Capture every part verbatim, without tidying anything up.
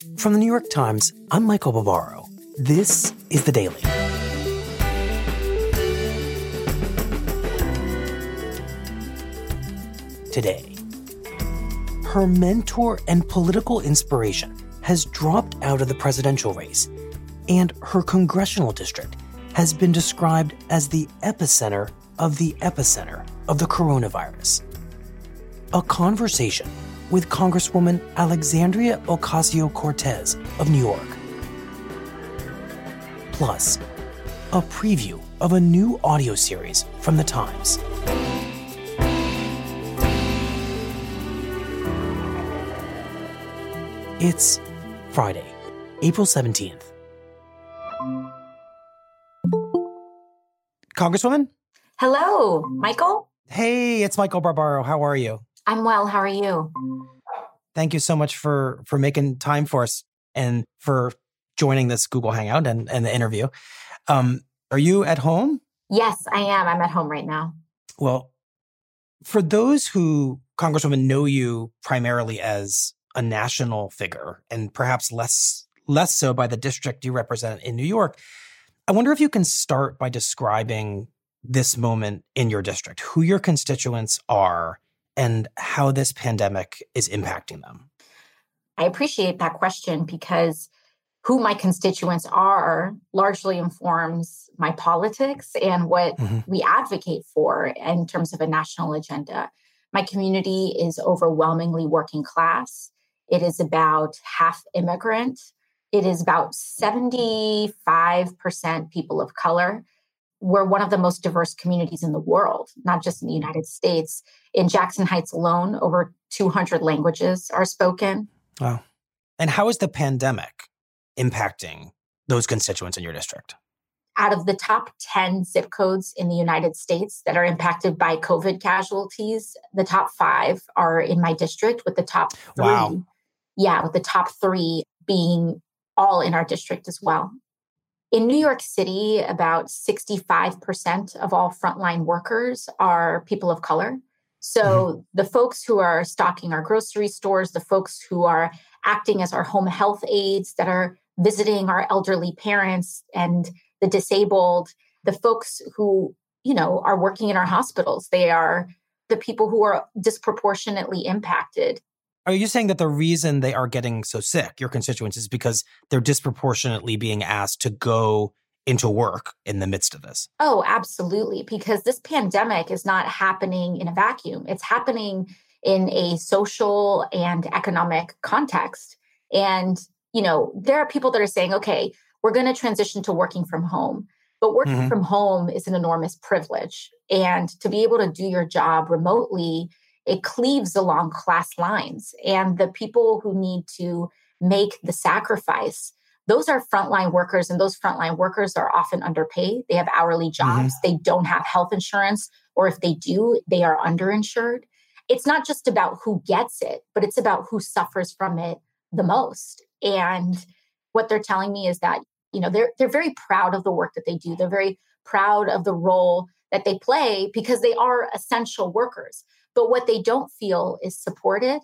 From the New York Times, I'm Michael Barbaro. This is The Daily. Today, her mentor and political inspiration has dropped out of the presidential race, and her congressional district has been described as the epicenter of the epicenter of the coronavirus. A conversation with Congresswoman Alexandria Ocasio-Cortez of New York. Plus, a preview of a new audio series from The Times. It's Friday, April seventeenth. Congresswoman? Hello, Michael. Hey, it's Michael Barbaro. How are you? I'm well. How are you? Thank you so much for for making time for us and for joining this Google Hangout and, and the interview. Um, are you at home? Yes, I am. I'm at home right now. Well, for those who, Congresswoman, know you primarily as a national figure and perhaps less less so by the district you represent in New York, I wonder if you can start by describing this moment in your district, who your constituents are, and how this pandemic is impacting them. I appreciate that question because who my constituents are largely informs my politics and what mm-hmm. we advocate for in terms of a national agenda. My community is overwhelmingly working class. It is about half immigrant. It is about seventy-five percent people of color. We're one of the most diverse communities in the world, not just in the United States. In Jackson Heights alone, over two hundred languages are spoken. Wow. And how is the pandemic impacting those constituents in your district? Out of the top ten zip codes in the United States that are impacted by COVID casualties, the top five are in my district, with the top three. Wow. Yeah, with the top three being all in our district as well. In New York City, about sixty-five percent of all frontline workers are people of color. So mm-hmm. the folks who are stocking our grocery stores, the folks who are acting as our home health aides, that are visiting our elderly parents and the disabled, the folks who, you know, are working in our hospitals, they are the people who are disproportionately impacted. Are you saying that the reason they are getting so sick, your constituents, is because they're disproportionately being asked to go into work in the midst of this? Oh, absolutely. Because this pandemic is not happening in a vacuum. It's happening in a social and economic context. And, you know, there are people that are saying, okay, we're going to transition to working from home. But working mm-hmm. from home is an enormous privilege. And to be able to do your job remotely, it cleaves along class lines. And the people who need to make the sacrifice, those are frontline workers. And those frontline workers are often underpaid. They have hourly jobs. Mm-hmm. They don't have health insurance. Or if they do, they are underinsured. It's not just about who gets it, but it's about who suffers from it the most. And what they're telling me is that, you know, they're they're very proud of the work that they do. They're very proud of the role that they play because they are essential workers. But what they don't feel is supported.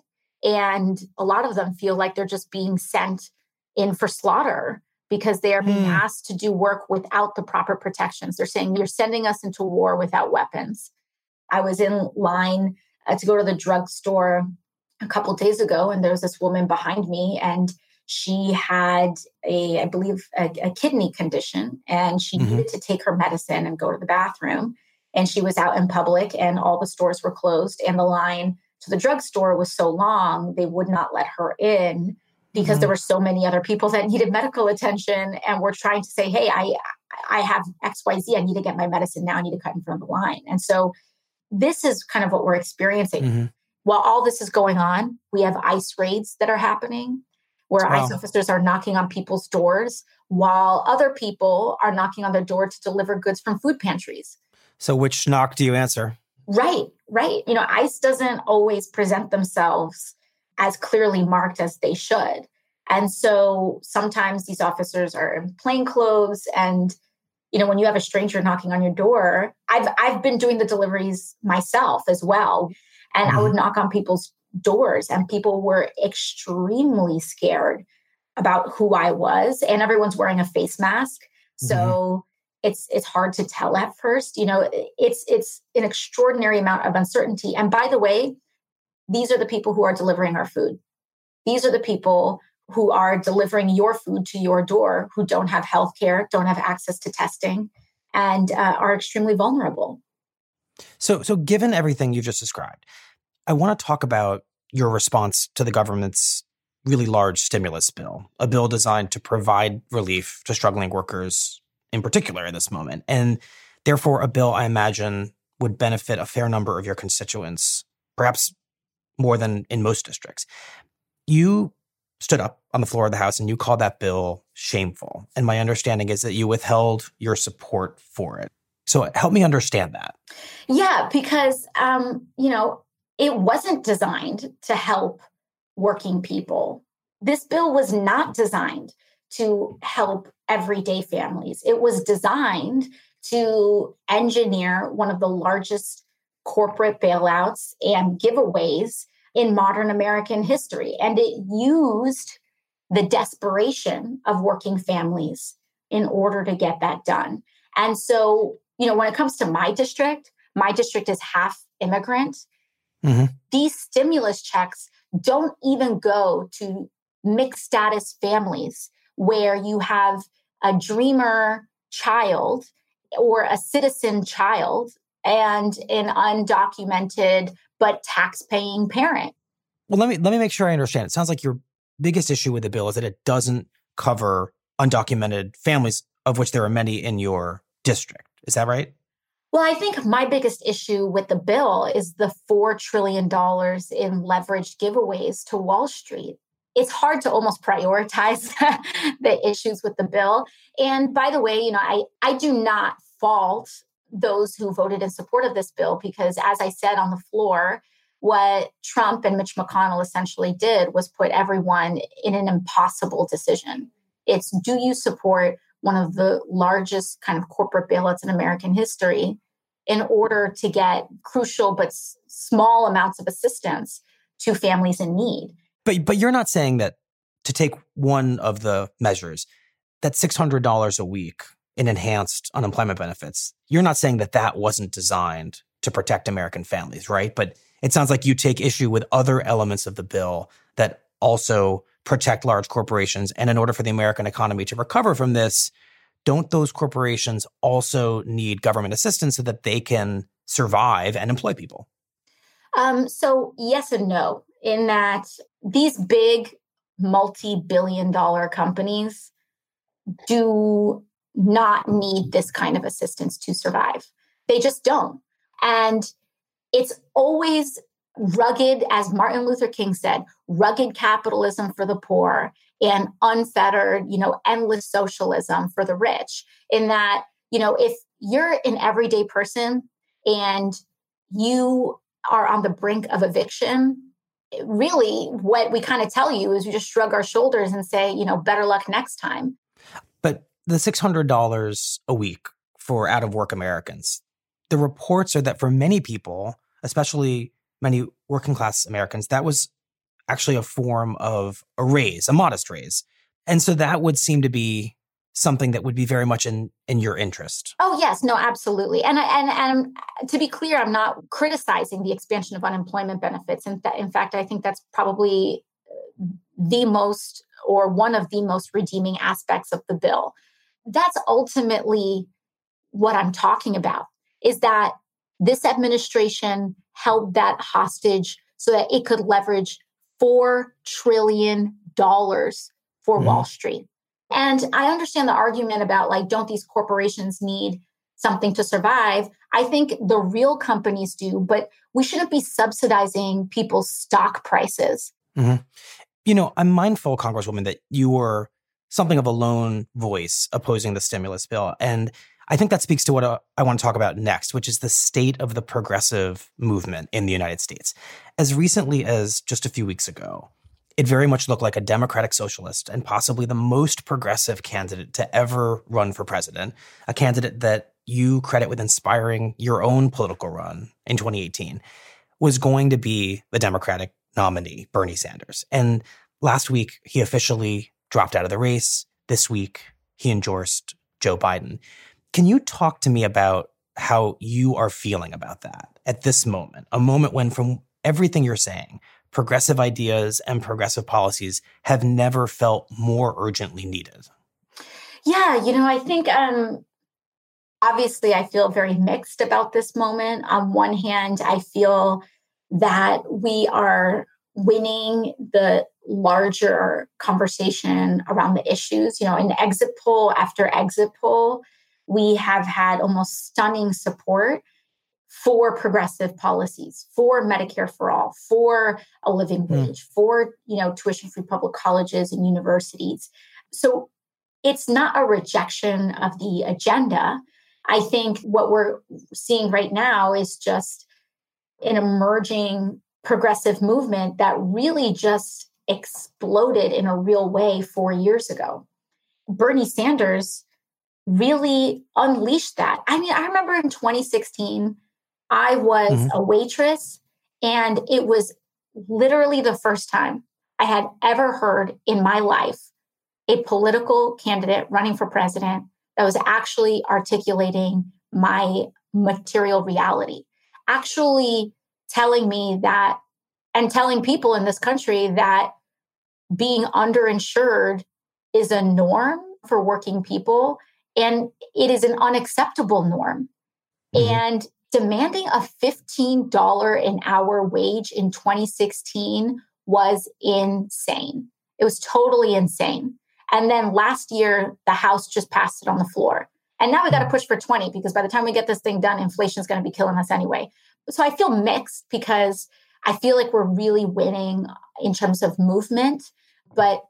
And a lot of them feel like they're just being sent in for slaughter because they are being mm. asked to do work without the proper protections. They're saying, you're sending us into war without weapons. I was in line uh, to go to the drugstore a couple of days ago, and there was this woman behind me, and she had a, I believe, a, a kidney condition, and she mm-hmm. needed to take her medicine and go to the bathroom. And she was out in public and all the stores were closed. And the line to the drugstore was so long, they would not let her in because mm-hmm. there were so many other people that needed medical attention and were trying to say, hey, I I have X Y Z. I need to get my medicine now. I need to cut in front of the line. And so this is kind of what we're experiencing. Mm-hmm. While all this is going on, we have ICE raids that are happening where wow. ICE officers are knocking on people's doors while other people are knocking on their door to deliver goods from food pantries. So which knock do you answer? Right, right. You know, ICE doesn't always present themselves as clearly marked as they should. And so sometimes these officers are in plain clothes. And, you know, when you have a stranger knocking on your door, I've I've been doing the deliveries myself as well. And mm-hmm. I would knock on people's doors and people were extremely scared about who I was, and everyone's wearing a face mask. So mm-hmm. it's it's hard to tell at first. You know, it's it's an extraordinary amount of uncertainty. And by the way, these are the people who are delivering our food. These are the people who are delivering your food to your door, who don't have healthcare, don't have access to testing, and uh, are extremely vulnerable. So, so given everything you just described, I want to talk about your response to the government's really large stimulus bill, a bill designed to provide relief to struggling workers in particular in this moment. And therefore, a bill, I imagine, would benefit a fair number of your constituents, perhaps more than in most districts. You stood up on the floor of the House and you called that bill shameful. And my understanding is that you withheld your support for it. So help me understand that. Yeah, because, um, you know, it wasn't designed to help working people. This bill was not designed to help everyday families. It was designed to engineer one of the largest corporate bailouts and giveaways in modern American history. And it used the desperation of working families in order to get that done. And so, you know, when it comes to my district, my district is half immigrant. Mm-hmm. These stimulus checks don't even go to mixed status families where you have a dreamer child or a citizen child and an undocumented but tax-paying parent. Well, let me let me make sure I understand. It sounds like your biggest issue with the bill is that it doesn't cover undocumented families, of which there are many in your district. Is that right? Well, I think my biggest issue with the bill is the four trillion dollars in leveraged giveaways to Wall Street. It's hard to almost prioritize the issues with the bill. And by the way, you know, I, I do not fault those who voted in support of this bill, because as I said on the floor, what Trump and Mitch McConnell essentially did was put everyone in an impossible decision. It's, do you support one of the largest kind of corporate bailouts in American history in order to get crucial but s- small amounts of assistance to families in need? But but you're not saying that, to take one of the measures, that six hundred dollars a week in enhanced unemployment benefits, you're not saying that that wasn't designed to protect American families, right? But it sounds like you take issue with other elements of the bill that also protect large corporations. And in order for the American economy to recover from this, don't those corporations also need government assistance so that they can survive and employ people? Um, so yes and no, in that these big multi-billion dollar companies do not need this kind of assistance to survive. They just don't. And it's always rugged, as Martin Luther King said, rugged capitalism for the poor and unfettered, you know, endless socialism for the rich. In that, you know, if you're an everyday person and you are on the brink of eviction, really what we kind of tell you is we just shrug our shoulders and say, you know, better luck next time. But the six hundred dollars a week for out-of-work Americans, the reports are that for many people, especially many working class Americans, that was actually a form of a raise, a modest raise. And so that would seem to be something that would be very much in, in your interest. Oh, yes. No, absolutely. And, and, and to be clear, I'm not criticizing the expansion of unemployment benefits. In, th- in fact, I think that's probably the most or one of the most redeeming aspects of the bill. That's ultimately what I'm talking about, is that this administration held that hostage so that it could leverage four trillion dollars for mm-hmm. Wall Street. And I understand the argument about, like, don't these corporations need something to survive? I think the real companies do, but we shouldn't be subsidizing people's stock prices. Mm-hmm. You know, I'm mindful, Congresswoman, that you were something of a lone voice opposing the stimulus bill. And I think that speaks to what uh, I want to talk about next, which is the state of the progressive movement in the United States. As recently as just a few weeks ago, it very much looked like a democratic socialist and possibly the most progressive candidate to ever run for president, a candidate that you credit with inspiring your own political run in twenty eighteen, was going to be the Democratic nominee, Bernie Sanders. And last week, he officially dropped out of the race. This week, he endorsed Joe Biden. Can you talk to me about how you are feeling about that at this moment, a moment when, from everything you're saying, progressive ideas and progressive policies have never felt more urgently needed? Yeah, you know, I think um, obviously I feel very mixed about this moment. On one hand, I feel that we are winning the larger conversation around the issues. You know, in exit poll after exit poll, we have had almost stunning support for progressive policies, for Medicare for all, for a living wage, mm. for, you know, tuition-free public colleges and universities. So it's not a rejection of the agenda. I think what we're seeing right now is just an emerging progressive movement that really just exploded in a real way four years ago. Bernie Sanders really unleashed that. I mean, I remember in twenty sixteen, I was mm-hmm. a waitress, and it was literally the first time I had ever heard in my life a political candidate running for president that was actually articulating my material reality, actually telling me that, and telling people in this country that being underinsured is a norm for working people, and it is an unacceptable norm. Mm-hmm. And demanding a fifteen dollars an hour wage in twenty sixteen was insane. It was totally insane. And then last year, the House just passed it on the floor. And now we got to push for twenty, because by the time we get this thing done, inflation is going to be killing us anyway. So I feel mixed, because I feel like we're really winning in terms of movement, but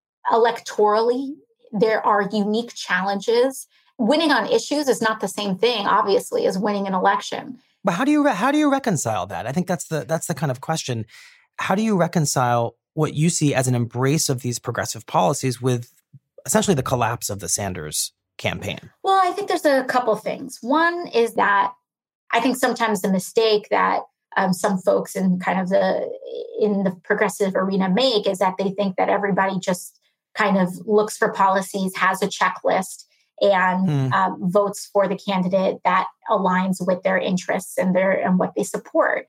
electorally, there are unique challenges. Winning on issues is not the same thing, obviously, as winning an election. But how do you re- how do you reconcile that? I think that's the that's the kind of question. How do you reconcile what you see as an embrace of these progressive policies with essentially the collapse of the Sanders campaign? Well, I think there's a couple things. One is that I think sometimes the mistake that um, some folks in kind of the in the progressive arena make is that they think that everybody just kind of looks for policies, has a checklist, and hmm. um, votes for the candidate that aligns with their interests and their and what they support.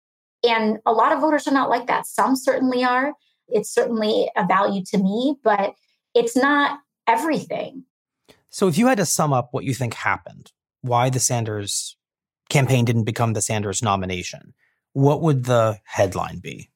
And a lot of voters are not like that. Some certainly are. It's certainly a value to me, but it's not everything. So if you had to sum up what you think happened, why the Sanders campaign didn't become the Sanders nomination, what would the headline be?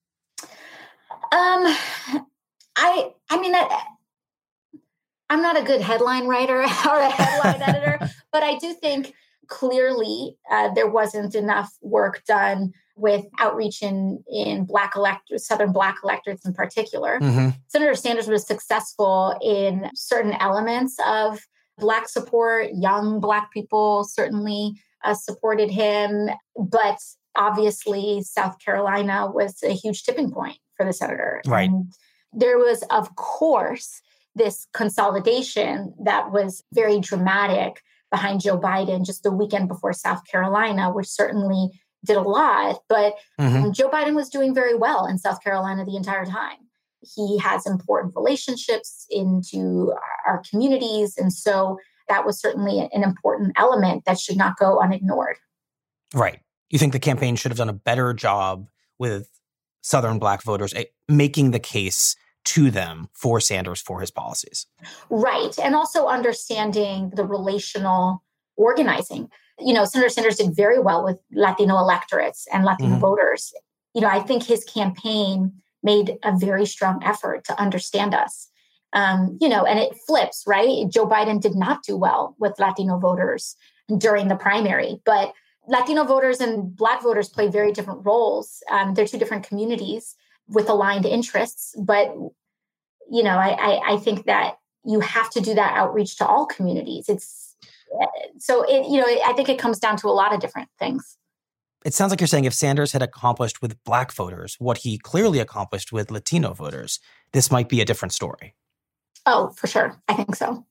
Um, I I mean, I, I'm not a good headline writer or a headline editor, but I do think clearly uh, there wasn't enough work done with outreach in, in Black electors, Southern Black electorates in particular. Mm-hmm. Senator Sanders was successful in certain elements of Black support. Young Black people certainly uh, supported him, but obviously South Carolina was a huge tipping point for the senator. Right. And there was, of course, this consolidation that was very dramatic behind Joe Biden just the weekend before South Carolina, which certainly did a lot. But mm-hmm. um, Joe Biden was doing very well in South Carolina the entire time. He has important relationships into our communities. And so that was certainly an important element that should not go unignored. Right. You think the campaign should have done a better job with Southern Black voters, making the case to them for Sanders, for his policies? Right. And also understanding the relational organizing. You know, Senator Sanders did very well with Latino electorates and Latino mm-hmm. voters. You know, I think his campaign made a very strong effort to understand us. Um, you know, and it flips, right? Joe Biden did not do well with Latino voters during the primary, but Latino voters and Black voters play very different roles. Um, they're two different communities with aligned interests. But, you know, I, I, I think that you have to do that outreach to all communities. It's so, it, you know, I think it comes down to a lot of different things. It sounds like you're saying if Sanders had accomplished with Black voters what he clearly accomplished with Latino voters, this might be a different story. Oh, for sure. I think so.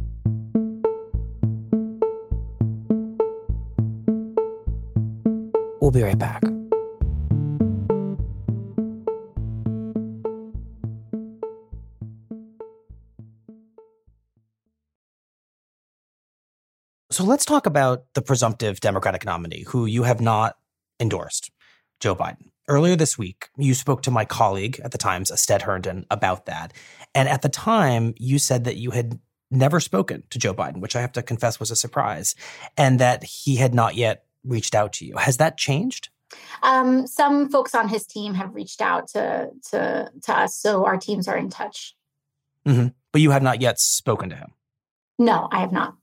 We'll be right back. So let's talk about the presumptive Democratic nominee who you have not endorsed, Joe Biden. Earlier this week, you spoke to my colleague at the Times, Stead Herndon, about that. And at the time, you said that you had never spoken to Joe Biden, which I have to confess was a surprise, and that he had not yet reached out to you. Has that changed? Um, some folks on his team have reached out to to, to us, so our teams are in touch. Mm-hmm. But you have not yet spoken to him? No, I have not.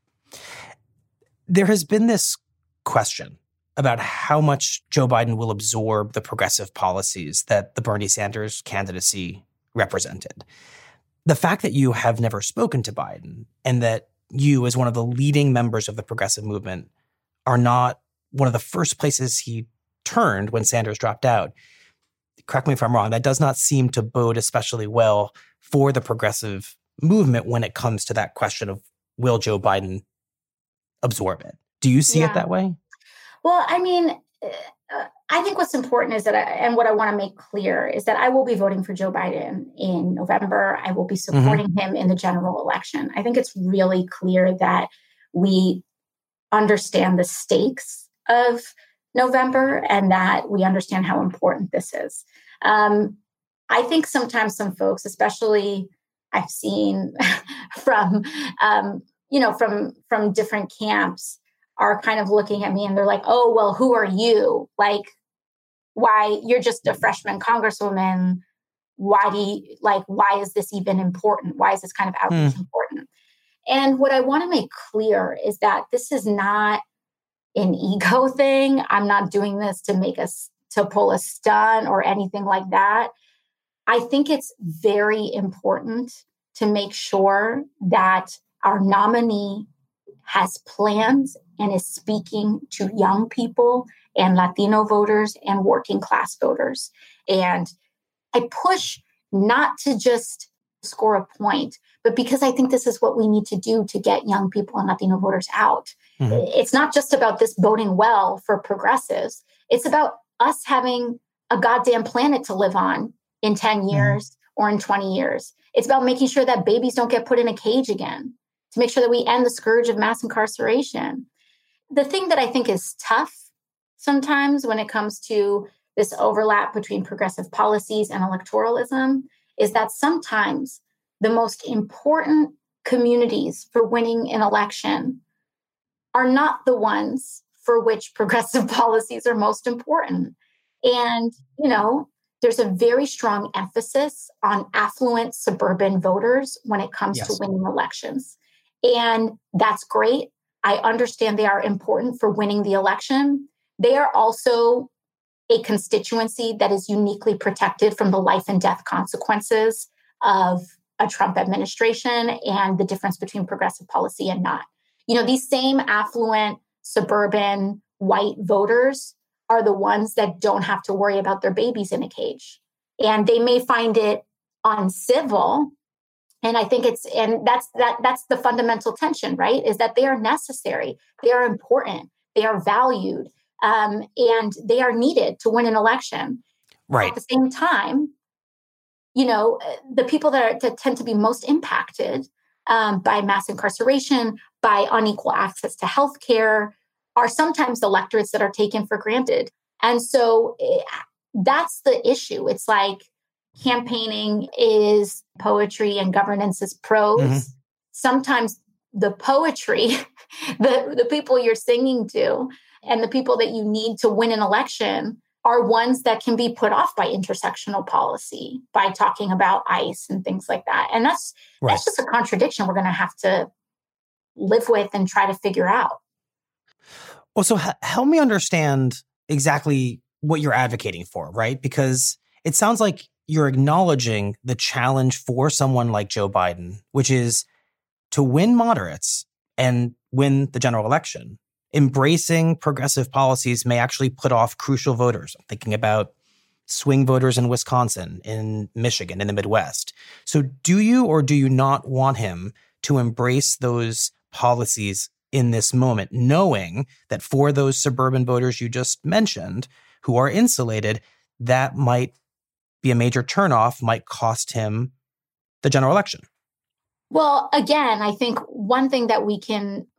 There has been this question about how much Joe Biden will absorb the progressive policies that the Bernie Sanders candidacy represented. The fact that you have never spoken to Biden and that you, as one of the leading members of the progressive movement, are not one of the first places he turned when Sanders dropped out, correct me if I'm wrong, that does not seem to bode especially well for the progressive movement when it comes to that question of will Joe Biden absorb it. Do you see yeah. it that way? Well, I mean, uh, I think what's important is that, I, and what I want to make clear is that I will be voting for Joe Biden in November. I will be supporting mm-hmm. him in the general election. I think it's really clear that we understand the stakes of November and that we understand how important this is. Um, I think sometimes some folks, especially I've seen from, um, you know, from from different camps, are kind of looking at me and they're like, oh, well, who are you? Like, why you're just a freshman congresswoman. Why do you, like, why is this even important? Why is this kind of outreach mm. important? And what I want to make clear is that this is not an ego thing. I'm not doing this to make us, to pull a stunt or anything like that. I think it's very important to make sure that our nominee has plans and is speaking to young people and Latino voters and working class voters. And I push not to just score a point, but because I think this is what we need to do to get young people and Latino voters out. Mm-hmm. It's not just about this voting well for progressives. It's about us having a goddamn planet to live on in ten years mm-hmm. or in twenty years. It's about making sure that babies don't get put in a cage again, to make sure that we end the scourge of mass incarceration. The thing that I think is tough sometimes when it comes to this overlap between progressive policies and electoralism is that sometimes the most important communities for winning an election are not the ones for which progressive policies are most important. And, you know, there's a very strong emphasis on affluent suburban voters when it comes yes. to winning elections. And that's great. I understand they are important for winning the election. They are also a constituency that is uniquely protected from the life and death consequences of a Trump administration and the difference between progressive policy and not. You know, these same affluent, suburban, white voters are the ones that don't have to worry about their babies in a cage. And they may find it uncivil. And I think it's, and that's that that's the fundamental tension, right? Is that they are necessary, they are important, they are valued, um, and they are needed to win an election. Right. At the same time, you know, the people that, are, that tend to be most impacted um, by mass incarceration, by unequal access to healthcare, are sometimes the electorates that are taken for granted. And so it, that's the issue. It's like campaigning is poetry and governance is prose. Mm-hmm. Sometimes the poetry, the, the people you're singing to and the people that you need to win an election are ones that can be put off by intersectional policy, by talking about ICE and things like that. And that's right. that's just a contradiction we're going to have to live with and try to figure out. Well, so h- help me understand exactly what you're advocating for, right? Because it sounds like you're acknowledging the challenge for someone like Joe Biden, which is to win moderates and win the general election. Embracing progressive policies may actually put off crucial voters. I'm thinking about swing voters in Wisconsin, in Michigan, in the Midwest. So do you or do you not want him to embrace those policies in this moment, knowing that for those suburban voters you just mentioned who are insulated, that might be a major turnoff, might cost him the general election? Well, again, I think one thing that we can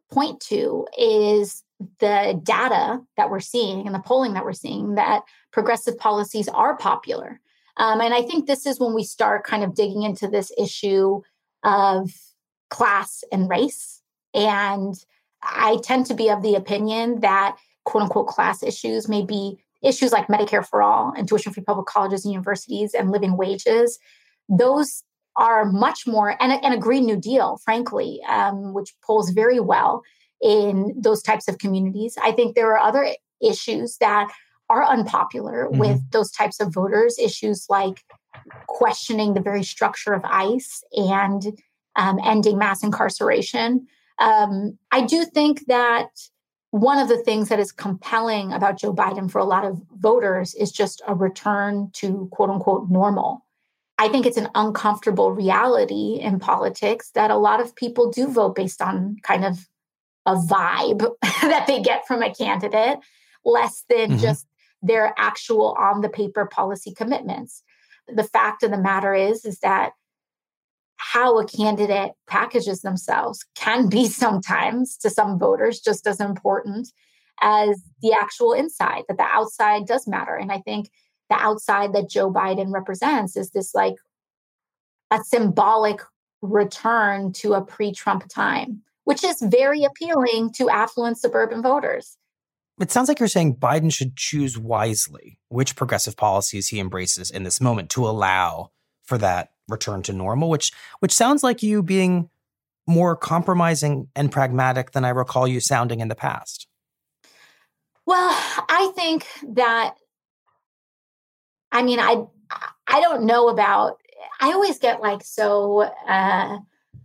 point to is the data that we're seeing and the polling that we're seeing that progressive policies are popular. Um, and I think this is when we start kind of digging into this issue of class and race. And I tend to be of the opinion that quote unquote class issues may be issues like Medicare for all and tuition-free public colleges and universities and living wages. Those are much more, and a, and a Green New Deal, frankly, um, which polls very well in those types of communities. I think there are other issues that are unpopular mm-hmm. with those types of voters, issues like questioning the very structure of ICE and um, ending mass incarceration. Um, I do think that one of the things that is compelling about Joe Biden for a lot of voters is just a return to quote unquote normal. I think it's an uncomfortable reality in politics that a lot of people do vote based on kind of a vibe that they get from a candidate, less than mm-hmm. just their actual on the paper policy commitments. The fact of the matter is, is that how a candidate packages themselves can be sometimes to some voters just as important as the actual inside, that the outside does matter. And I think the outside that Joe Biden represents is this like a symbolic return to a pre-Trump time, which is very appealing to affluent suburban voters. It sounds like you're saying Biden should choose wisely which progressive policies he embraces in this moment to allow for that return to normal, which which sounds like you being more compromising and pragmatic than I recall you sounding in the past. Well, I think that, I mean, I I don't know about, I always get like so, uh, I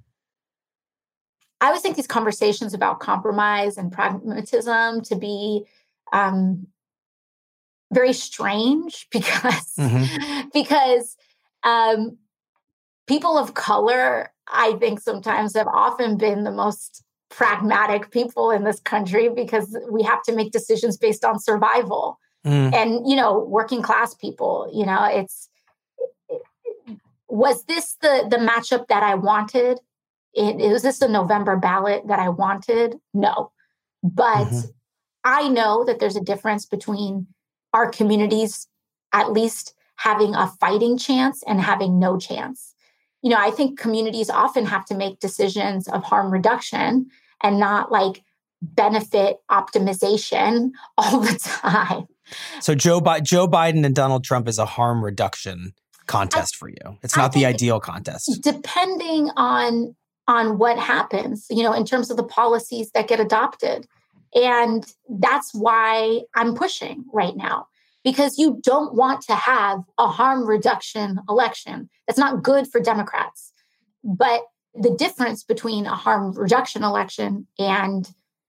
always think these conversations about compromise and pragmatism to be um, very strange because, mm-hmm. because um, people of color, I think sometimes have often been the most pragmatic people in this country because we have to make decisions based on survival. Mm. And, you know, working class people, you know, it's, it, was this the, the matchup that I wanted? It, was this the November ballot that I wanted? No. But mm-hmm. I know that there's a difference between our communities at least having a fighting chance and having no chance. You know, I think communities often have to make decisions of harm reduction and not like benefit optimization all the time. So Joe, Bi- Joe Biden and Donald Trump is a harm reduction contest I, for you. It's not the ideal contest. Depending on on what happens, you know, in terms of the policies that get adopted. And that's why I'm pushing right now, because you don't want to have a harm reduction election. That's not good for Democrats. But the difference between a harm reduction election and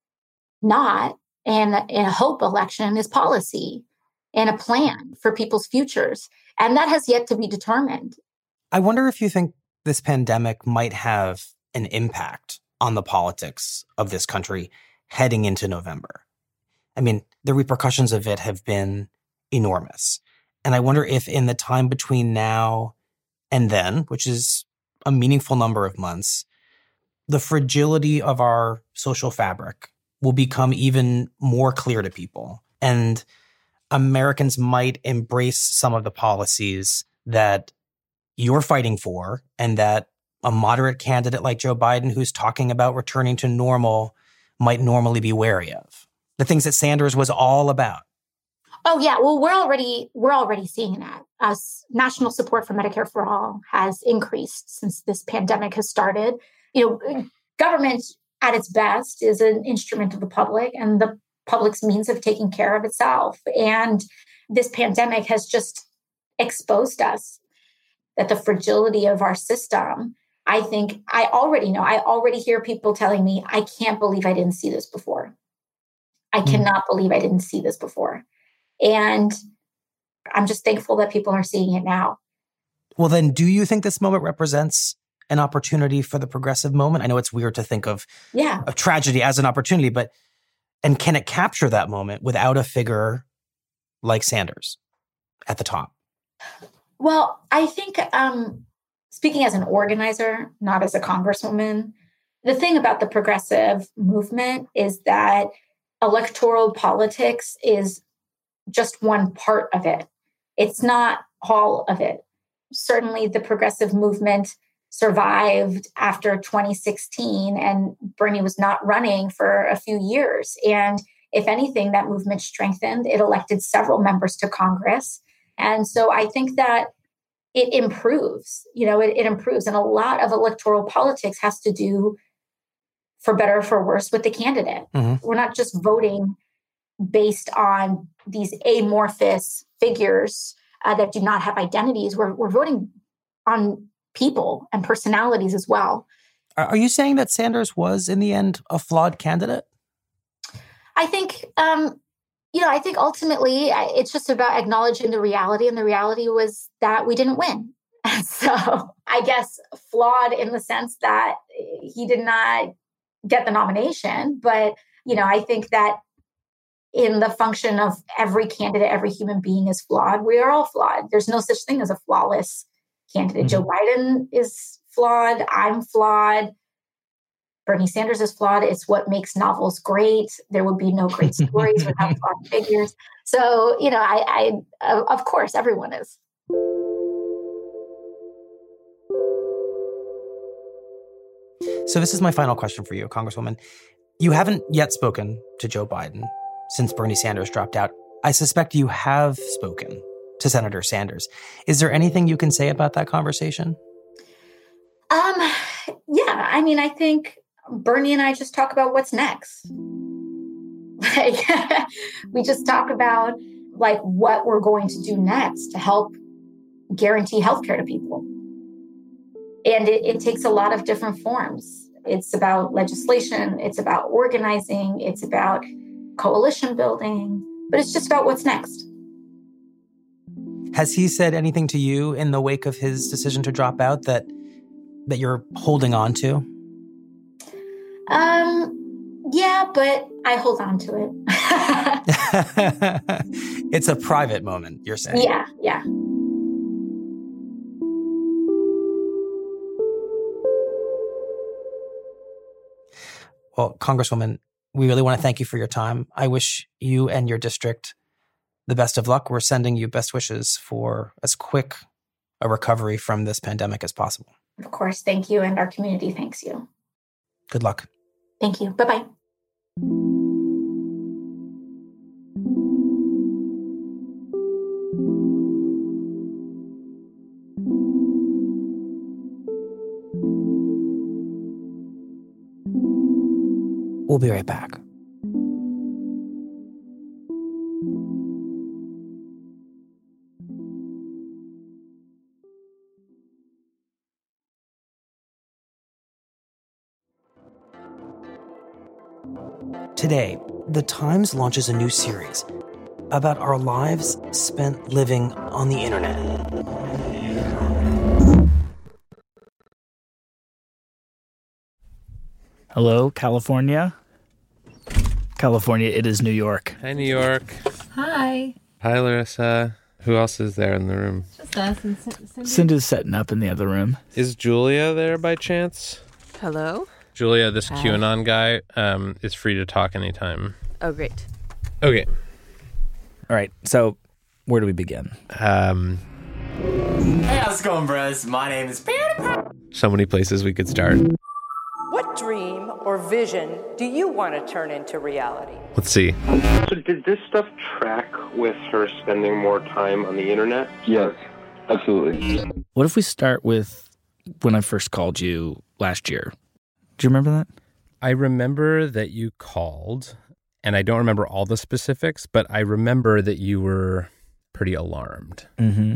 not, and, and a hope election is policy and a plan for people's futures. And that has yet to be determined. I wonder if you think this pandemic might have an impact on the politics of this country heading into November. I mean, the repercussions of it have been enormous. And I wonder if in the time between now and then, which is a meaningful number of months, the fragility of our social fabric will become even more clear to people. And Americans might embrace some of the policies that you're fighting for and that a moderate candidate like Joe Biden, who's talking about returning to normal, might normally be wary of. The things that Sanders was all about. Oh, yeah. Well, we're already we're already seeing that. As national support for Medicare for all has increased since this pandemic has started. You know, government at its best is an instrument of the public and the public's means of taking care of itself. And this pandemic has just exposed us that the fragility of our system. I think I already know. I already hear people telling me, I can't believe I didn't see this before. I mm. cannot believe I didn't see this before. And I'm just thankful that people are seeing it now. Well, then, do you think this moment represents an opportunity for the progressive moment? I know it's weird to think of, yeah. of tragedy as an opportunity, but and can it capture that moment without a figure like Sanders at the top? Well, I think um, speaking as an organizer, not as a congresswoman, The thing about the progressive movement is that electoral politics is just one part of it. It's not all of it. Certainly the progressive movement survived after twenty sixteen, and Bernie was not running for a few years. And if anything, that movement strengthened. It elected several members to Congress. And so I think that it improves, you know, it, it improves. And a lot of electoral politics has to do, for better or for worse, with the candidate. Mm-hmm. We're not just voting based on these amorphous figures uh, that do not have identities. We're, we're voting on people and personalities as well. Are you saying that Sanders was, in the end, a flawed candidate? I think, um, you know, I think ultimately it's just about acknowledging the reality. And the reality was that we didn't win. And so I guess flawed in the sense that he did not get the nomination. But, you know, I think that in the function of every candidate, every human being is flawed. We are all flawed. There's no such thing as a flawless candidate. Mm-hmm. Joe Biden is flawed. I'm flawed. Bernie Sanders is flawed. It's what makes novels great. There would be no great stories without flawed figures. So, you know, I, I, of course, everyone is. So this is my final question for you, Congresswoman. You haven't yet spoken to Joe Biden since Bernie Sanders dropped out. I suspect you have spoken to Senator Sanders. Is there anything you can say about that conversation? Um, yeah, I mean, I think Bernie and I just talk about what's next. Like, we just talk about like what we're going to do next to help guarantee healthcare to people. And it, it takes a lot of different forms. It's about legislation. It's about organizing. It's about coalition building. But it's just about what's next. Has he said anything to you in the wake of his decision to drop out that that you're holding on to? Um, yeah, but I hold on to it. It's a private moment, you're saying? Yeah, yeah. Well, Congresswoman, we really want to thank you for your time. I wish you and your district the best of luck. We're sending you best wishes for as quick a recovery from this pandemic as possible. Of course. Thank you. And our community thanks you. Good luck. Thank you. Bye-bye. We'll be right back. Today, The Times launches a new series about our lives spent living on the internet. Hello, California. California, it is New York. Hi, New York. Hi. Hi, Larissa. Who else is there in the room? Just us and Cindy. Cindy's setting up in the other room. Is Julia there by chance? Hello? Julia, this Hi. QAnon guy um, is free to talk anytime. Oh, great. Okay. All right, so where do we begin? Um, hey, how's it going, bros? My name is PewDiePie. So many places we could start. What dream or vision do you want to turn into reality? Let's see. So did this stuff track with her spending more time on the internet? Yes, absolutely. What if we start with when I first called you last year? Do you remember that? I remember that you called, and I don't remember all the specifics, but I remember that you were pretty alarmed. Mm-hmm.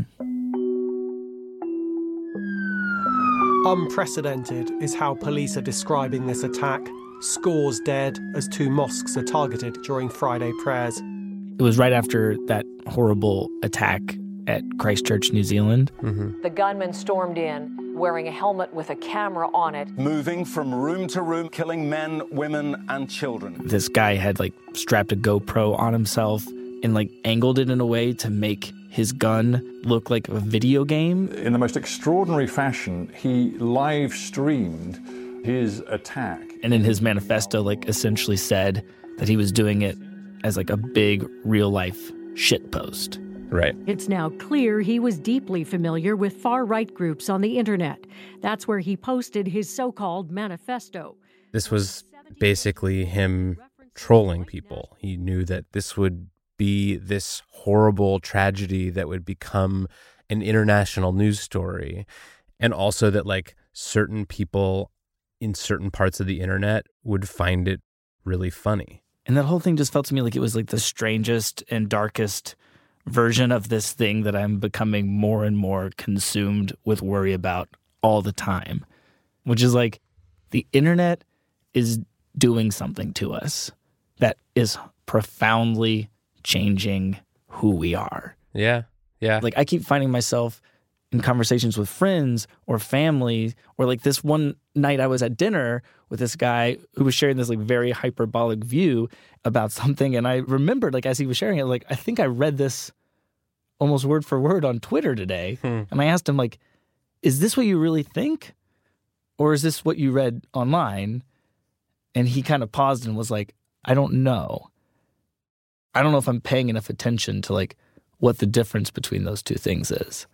Unprecedented is how police are describing this attack. Scores dead as two mosques are targeted during Friday prayers. It was right after that horrible attack at Christchurch, New Zealand. Mm-hmm. The gunman stormed in wearing a helmet with a camera on it. Moving from room to room, killing men, women, and children. This guy had like strapped a GoPro on himself and like angled it in a way to make his gun look like a video game. In the most extraordinary fashion, he live streamed His attack. And in his manifesto, like, essentially said that he was doing it as like a big real-life shitpost. Right. It's now clear he was deeply familiar with far-right groups on the internet. That's where he posted his so-called manifesto. This was basically him trolling people. He knew that this would be this horrible tragedy that would become an international news story. And also that, like, certain people in certain parts of the internet would find it really funny. And that whole thing just felt to me like it was like the strangest and darkest version of this thing that I'm becoming more and more consumed with worry about all the time, which is like the internet is doing something to us that is profoundly changing who we are. Yeah, yeah. Like I keep finding myself in conversations with friends or family, or like this one night I was at dinner with this guy who was sharing this like very hyperbolic view about something. And I remembered, like, as he was sharing it, like, I think I read this almost word for word on Twitter today. Hmm. And I asked him, like, is this what you really think? Or is this what you read online? And he kind of paused and was like, I don't know. I don't know if I'm paying enough attention to like what the difference between those two things is.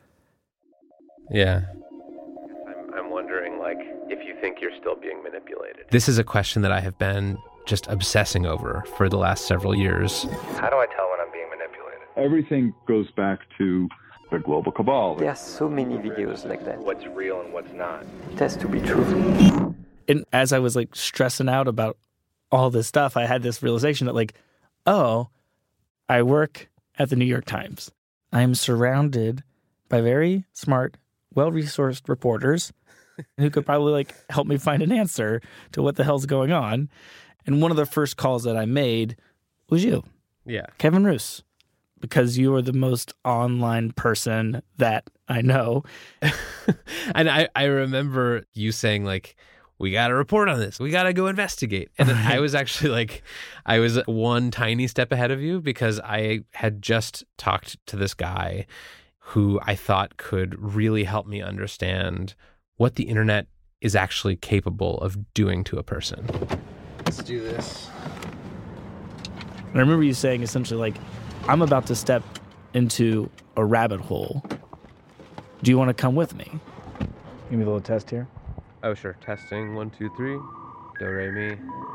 Yeah. I'm, I'm wondering, like, if you think you're still being manipulated. This is a question that I have been just obsessing over for the last several years. How do I tell when I'm being manipulated? Everything goes back to the global cabal. There are so many videos like that. What's real and what's not? It has to be true. And as I was like stressing out about all this stuff, I had this realization that like, oh, I work at the New York Times. I'm surrounded by very smart, well-resourced reporters who could probably like help me find an answer to what the hell's going on. And one of the first calls that I made was you. Yeah. Kevin Roose. Because you are the most online person that I know. And I, I remember you saying like, we got to report on this. We got to go investigate. And I was actually like, I was one tiny step ahead of you because I had just talked to this guy who I thought could really help me understand what the internet is actually capable of doing to a person. Let's do this. And I remember you saying essentially like, I'm about to step into a rabbit hole. Do you want to come with me? Give me a little test here. Oh, sure. Testing. One, two, three. Do, re, mi.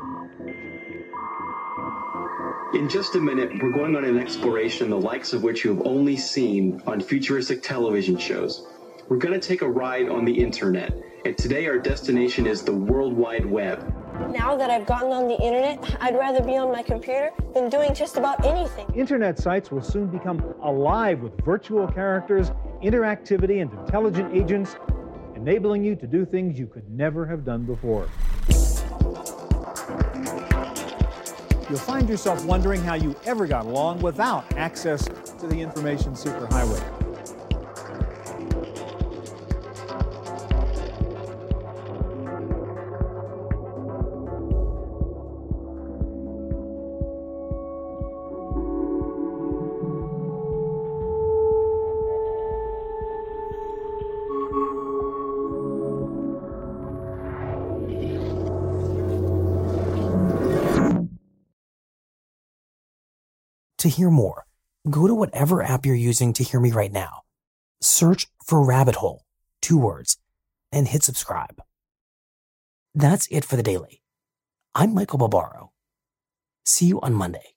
In just a minute, we're going on an exploration the likes of which you have only seen on futuristic television shows. We're going to take a ride on the internet, and today our destination is the World Wide Web. Now that I've gotten on the internet, I'd rather be on my computer than doing just about anything. Internet sites will soon become alive with virtual characters, interactivity, and intelligent agents, enabling you to do things you could never have done before. You'll find yourself wondering how you ever got along without access to the information superhighway. To hear more, go to whatever app you're using to hear me right now. Search for Rabbit Hole, two words, and hit subscribe. That's it for the daily. I'm Michael Barbaro. See you on Monday.